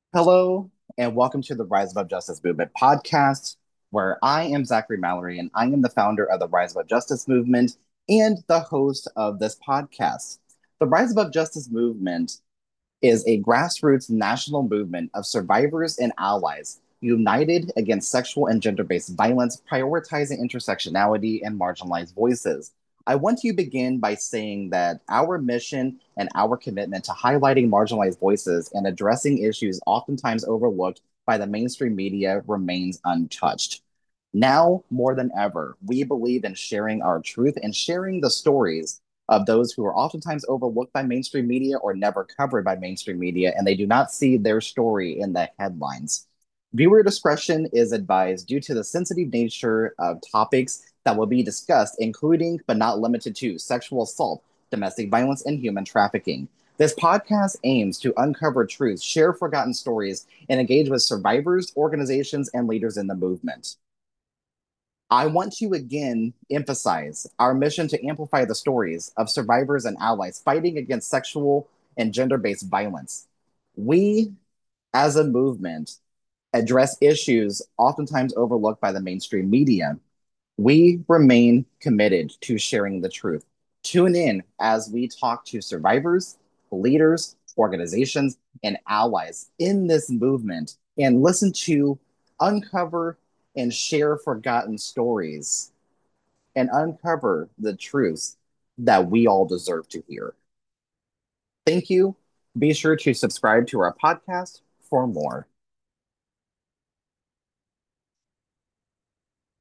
Hello, and welcome to the Rise Above Justice Movement podcast, where I am Zachary Mallory, and I am the founder of the Rise Above Justice Movement and the host of this podcast. The Rise Above Justice Movement is a grassroots national movement of survivors and allies united against sexual and gender based violence, prioritizing intersectionality and marginalized voices. I want to begin by saying that our mission and our commitment to highlighting marginalized voices and addressing issues oftentimes overlooked by the mainstream media remains untouched. Now more than ever, we believe in sharing our truth and sharing the stories of those who are oftentimes overlooked by mainstream media or never covered by mainstream media, and they do not see their story in the headlines. Viewer discretion is advised due to the sensitive nature of topics that will be discussed, including but not limited to sexual assault, domestic violence, and human trafficking. This podcast aims to uncover truth, share forgotten stories, and engage with survivors, organizations, and leaders in the movement. I want to again emphasize our mission to amplify the stories of survivors and allies fighting against sexual and gender based violence. We, as a movement, address issues oftentimes overlooked by the mainstream media. We remain committed to sharing the truth. Tune in as we talk to survivors, leaders, organizations, and allies in this movement and listen to uncover and share forgotten stories and uncover the truths that we all deserve to hear. Thank you. Be sure to subscribe to our podcast for more.